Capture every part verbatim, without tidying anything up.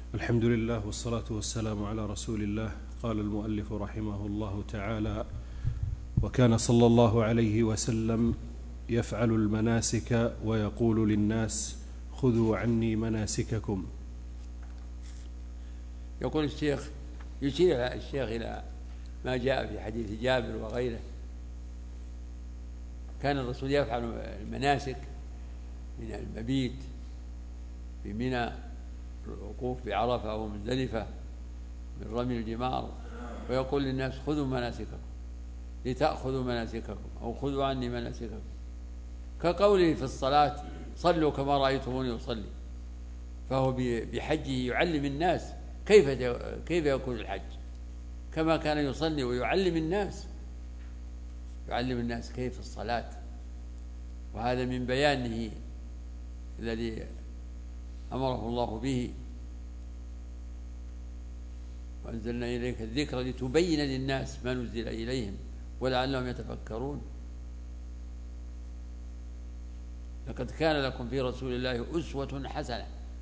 الحمد لله والصلاة والسلام على رسول الله. قال المؤلف رحمه الله تعالى: وكان صلى الله عليه وسلم يفعل المناسك ويقول للناس: خذوا عني مناسككم. يقول الشيخ، يشير الشيخ إلى ما جاء في حديث جابر وغيره. كان الرسول يفعل المناسك من المبيت بمنى، الوقوف بعرفة ومزدلفة، من رمي الجمار، ويقول للناس: خذوا مناسككم لتأخذوا مناسككم، أو خذوا عني مناسككم، كقوله في الصلاة: صلوا كما رأيتموني أصلي. فهو بحجه يعلم الناس كيف كيف يكون الحج، كما كان يصلي ويعلم الناس يعلم الناس كيف الصلاة. وهذا من بيانه الذي أمره الله به: وأنزلنا إليك الذكر لتبين للناس ما نزل إليهم ولعلهم يتفكرون. لقد كان لكم في رسول الله أسوة حسنة.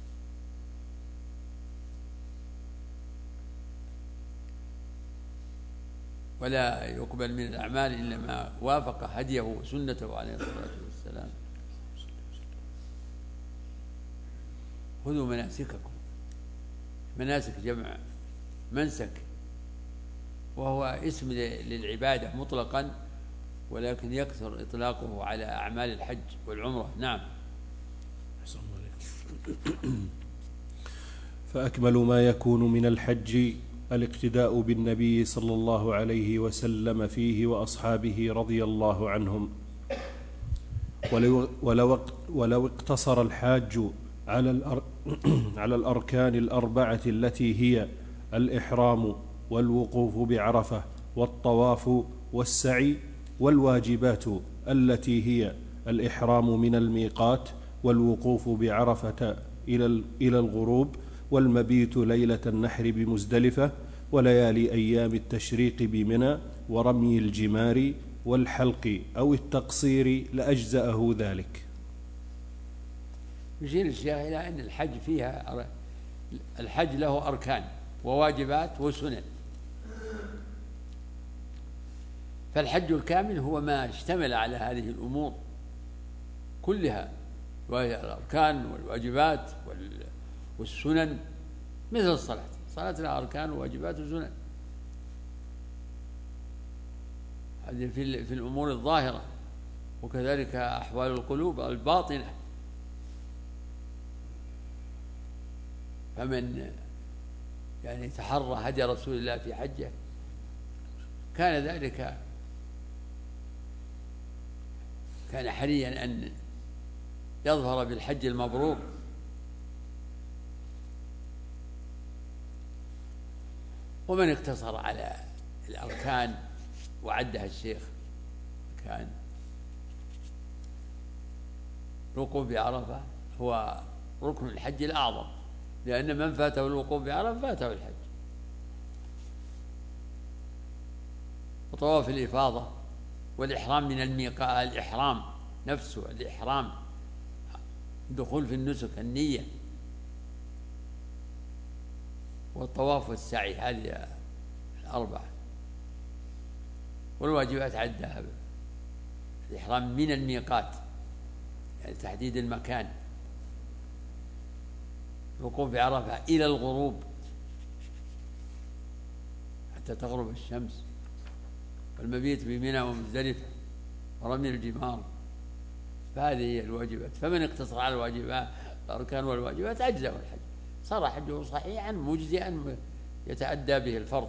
ولا يقبل من الأعمال إلا ما وافق هديه وسنته عليه الصلاة والسلام. خذوا مناسككم. مناسك جمع منسك، وهو اسم للعبادة مطلقا، ولكن يكثر إطلاقه على أعمال الحج والعمرة. نعم. فأكمل ما يكون من الحج الاقتداء بالنبي صلى الله عليه وسلم فيه وأصحابه رضي الله عنهم. ولو, ولو, ولو اقتصر الحاج على, الأر على الأركان الأربعة التي هي الإحرام والوقوف بعرفة والطواف والسعي، والواجبات التي هي الإحرام من الميقات والوقوف بعرفة إلى الغروب والمبيت ليلة النحر بمزدلفة وليالي أيام التشريق بمنى ورمي الجمار والحلق أو التقصير لأجزأه ذلك. يشير الشيخ إلى أن الحج فيها الحج له أركان وواجبات وسنن. فالحج الكامل هو ما اشتمل على هذه الأمور كلها، وهي الأركان والواجبات والسنن، مثل الصلاة. الصلاة لها أركان وواجبات وسنن، هذه في في الأمور الظاهرة، وكذلك أحوال القلوب الباطنة. فمن يعني تحرى هدي رسول الله في حجه كان ذلك كان حريا أن يظهر بالحج المبرور. ومن اقتصر على الأركان وعدها الشيخ كان الوقوف بعرفة هو ركن الحج الأعظم، لأن من فاته الوقوف بعرفة فاته الحج. وطواف الإفاضة والإحرام من الميقات، الإحرام نفسه الإحرام، دخول في النسك، النية، والطواف والسعي، هذه الأربعة. والواجبات عدها: الإحرام من الميقات يعني تحديد المكان، الوقوف بعرفة إلى الغروب حتى تغرب الشمس، والمبيت بمنى ومزدلفة ورمي الجمار. فهذه هي الواجبات. فمن اقتصر على الواجبات الأركان والواجبات أجزأه الحج، صار حجه صحيحا مجزئا يتأدى به الفرض.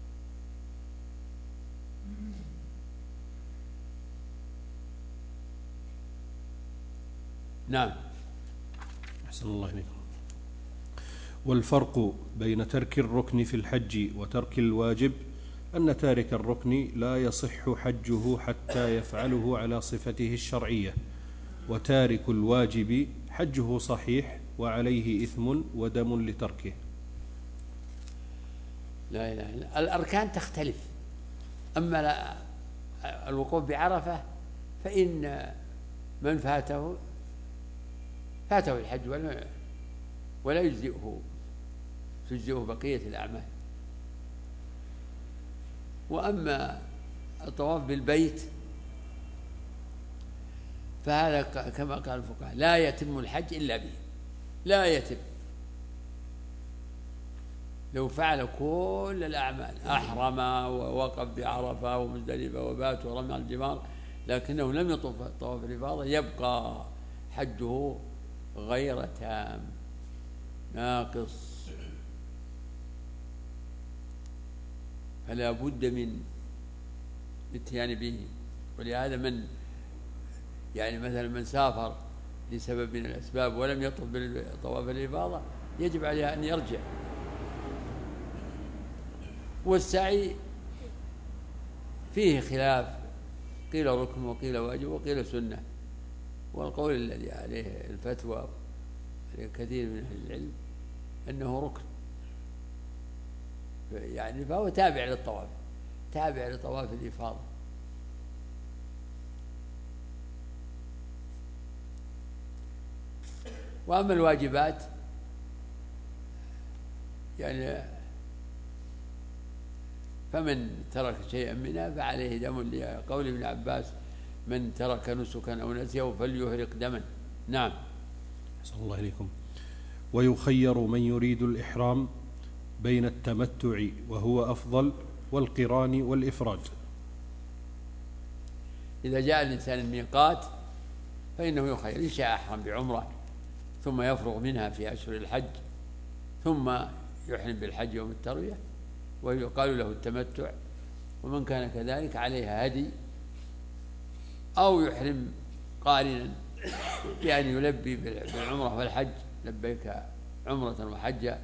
نعم. أحسن الله إليكم. والفرق بين ترك الركن في الحج وترك الواجب أن تارك الركن لا يصح حجه حتى يفعله على صفته الشرعية، وتارك الواجب حجه صحيح وعليه إثم ودم لتركه. لا إله إلا الأركان تختلف. أما لا الوقوف بعرفة فإن من فاته فاته الحج ولا ولا يجزئه تجزئه بقية الأعمال. وأما الطواف بالبيت فهذا كما قال الفقهاء لا يتم الحج إلا به، لا يتم. لو فعل كل الأعمال، أحرم ووقف بعرفة ومزدلفة وبات ورمى على الجمار، لكنه لم يطف طواف الإفاضة، يبقى حجه غير تام ناقص. فلا بد من الاتيان به. ولهذا من يعني مثلا من سافر لسبب من الأسباب ولم يطف بطواف الإفاضة يجب عليه أن يرجع. والسعي فيه خلاف، قيل ركن وقيل واجب وقيل سنة، والقول الذي عليه الفتوى كثير من أهل العلم أنه ركن، يعني فهو تابع للطواف، تابع لطواف الإفاضة. وأما الواجبات يعني فمن ترك شيئا منها فعليه دم، لقول ابن عباس من ترك نسكا أو نسيه فليهرق دما. نعم. أحسن الله إليكم. ويخير من يريد الإحرام بين التمتع وهو أفضل والقران والإفراد. إذا جاء الإنسان الميقات فإنه يخير، إن شاء أحرم بعمرة ثم يفرغ منها في أشهر الحج ثم يحرم بالحج يوم التروية ويقال له التمتع، ومن كان كذلك عليها هدي، أو يحرم قارنا بأن يلبي بالعمرة والحج لبيك عمرة وحجا،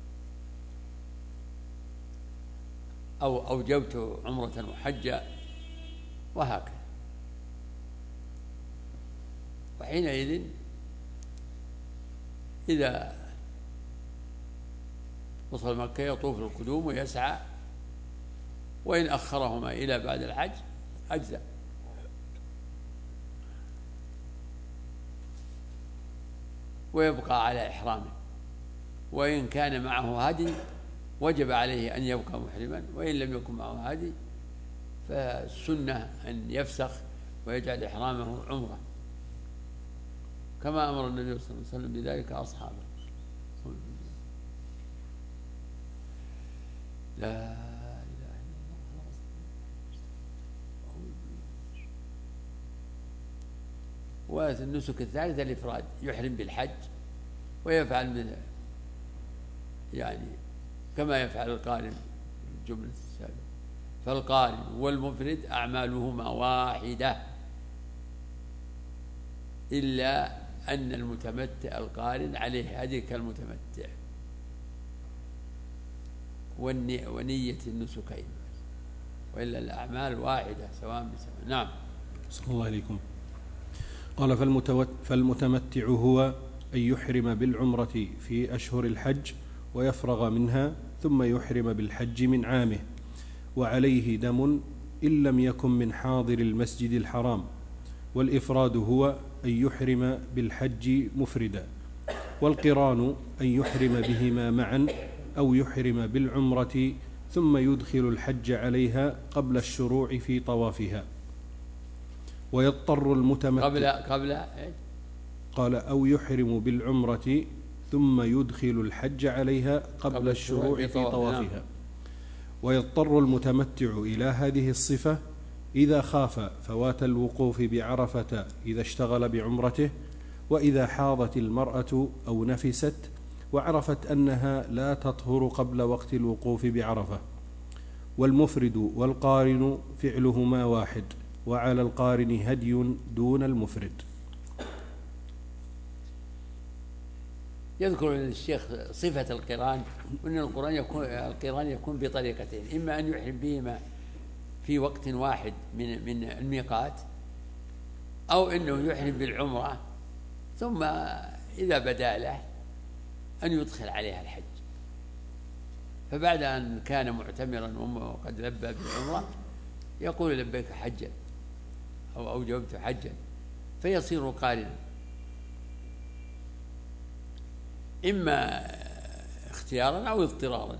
أو أوجبت عمرة وحجا، وهكذا. وحينئذ إذا وصل مكة يطوف القدوم ويسعى، وإن أخرهما إلى بعد الحج أجزأ. ويبقى على إحرامه، وإن كان معه هدي وجب عليه أن يبقى محرما، وإن لم يكن معه هدي فالسنة أن يفسخ ويجعل إحرامه عمرة، كما أمر النبي صلى الله عليه وسلم بذلك أصحابه. لا إله إلا الله. والنسك الثالث الإفراد، يحرم بالحج ويفعل من يعني كما يفعل القارن الجملة السابقة. فالقارن والمفرد أعمالهما واحدة، إلا أن المتمتع القارن عليه هدي كالمتمتع ونية النسكين، وإلا الأعمال واحدة سواء بسواء. نعم. صلى الله عليكم. قال فالمتمتع هو أن يحرم بالعمرة في أشهر الحج ويفرغ منها ثم يحرم بالحج من عامه، وعليه دم إن لم يكن من حاضر المسجد الحرام. والإفراد هو أن يحرم بالحج مفردا، والقران أن يحرم بهما معا أو يحرم بالعمرة ثم يدخل الحج عليها قبل الشروع في طوافها. ويضطر المتمتع قبل قبل قال أو يحرم بالعمرة ثم يدخل الحج عليها قبل, قبل الشروع في طوافها. ويضطر المتمتع إلى هذه الصفة إذا خاف فوات الوقوف بعرفة إذا اشتغل بعمرته، وإذا حاضت المرأة أو نفست وعرفت أنها لا تطهر قبل وقت الوقوف بعرفة. والمفرد والقارن فعلهما واحد، وعلى القارن هدي دون المفرد. يذكر الشيخ صفة القران، وأن القران يكون القران يكون بطريقتين، إما أن يحرم بهما في وقت واحد من من الميقات، أو أنه يحرم بالعمرة ثم إذا بدا له أن يدخل عليها الحج، فبعد أن كان معتمرا وقد لبى بالعمرة يقول لبيك حجا أو أوجبت حجا، فيصير قارنا. إما اختيارا أو اضطرارا.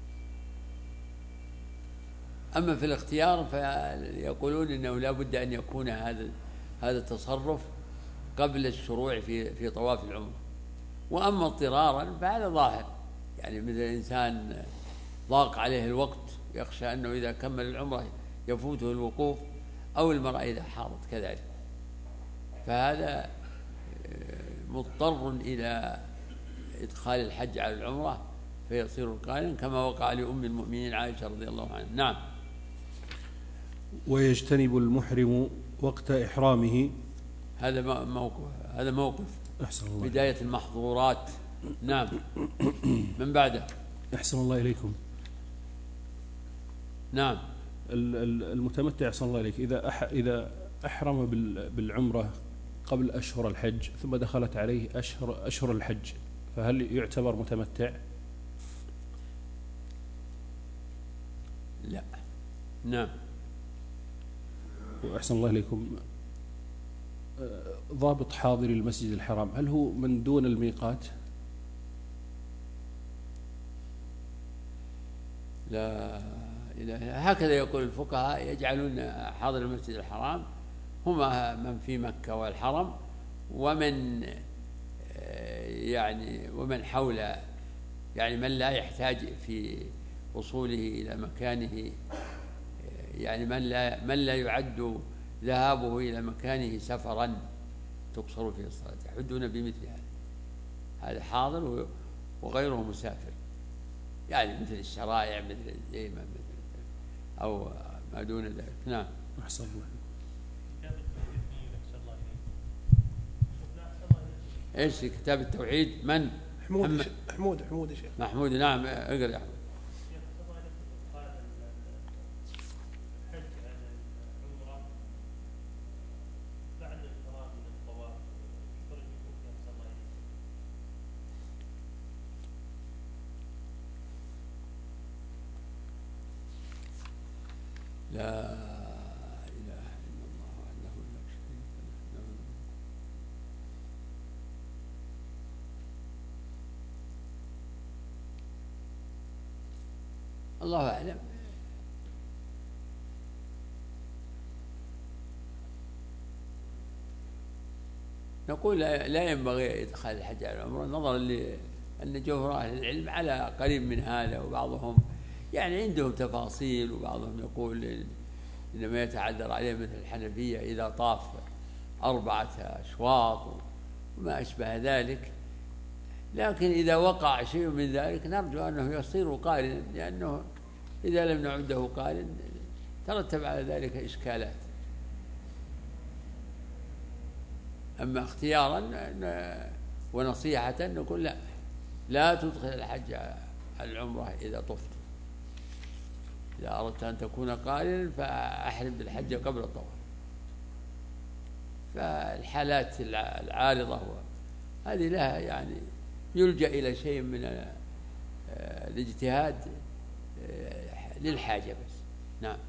أما في الاختيار فيقولون إنه لا بد أن يكون هذا هذا التصرف قبل الشروع في في طواف العمرة. وأما اضطرارا فهذا ظاهر، يعني مثل إنسان ضاق عليه الوقت يخشى أنه إذا كمل العمرة يفوته الوقوف، أو المرأة إذا حاضت كذلك، فهذا مضطر إلى إدخال الحج على العمرة فيصير قارنا، كما وقع لأم المؤمنين عائشة رضي الله عنها. نعم. ويجتنب المحرم وقت إحرامه. هذا موقف هذا موقف أحسن الله. بداية المحظورات. نعم. من بعده. أحسن الله إليكم. نعم. المتمتع أحسن الله إليك إذا أح إذا أحرم بالعمرة قبل أشهر الحج ثم دخلت عليه أشهر أشهر الحج، فهل يعتبر متمتع؟ لا. نعم. وأحسن الله إليكم، ضابط حاضر المسجد الحرام هل هو من دون الميقات؟ لا إله، هكذا يقول الفقهاء، يجعلون حاضر المسجد الحرام هما من في مكة والحرم، ومن يعني ومن حول، يعني من لا يحتاج في وصوله إلى مكانه، يعني من لا من لا يعد ذهابه إلى مكانه سفرا تقصر فيه الصلاة، يحدون بمثل هذا. هذا حاضر وغيره مسافر، يعني مثل الشرائع، مثل الزيمة، مثل أو ما دون ذلك. نعم. أحسن الله. ايش كتاب التوحيد؟ من؟ حمود حمود حمود شيخ محمود. نعم اقرأ يا حمود. لا إله إلا الله وحده لا شريك له. الله أعلم. نقول لا ينبغي إدخال الحج على العمرة، نظرا لأن جمهور أهل العلم على قريب من هذا، وبعضهم يعني عندهم تفاصيل، وبعضهم يقول إنما يتعذر عليه مثل الحنفية إذا طاف أربعة أشواط وما أشبه ذلك. لكن إذا وقع شيء من ذلك نرجو أنه يصير قارنا، لأنه إذا لم نعده قارن ترتب على ذلك إشكالات. أما اختيارا ونصيحة نقول لا لا تدخل الحج على العمرة إذا طفت. إذا أردت أن تكون قارنا فأحرم بالحج قبل الطواف. فالحالات العارضة هذه لها يعني يلجأ إلى شيء من الاجتهاد للحاجة بس. نعم.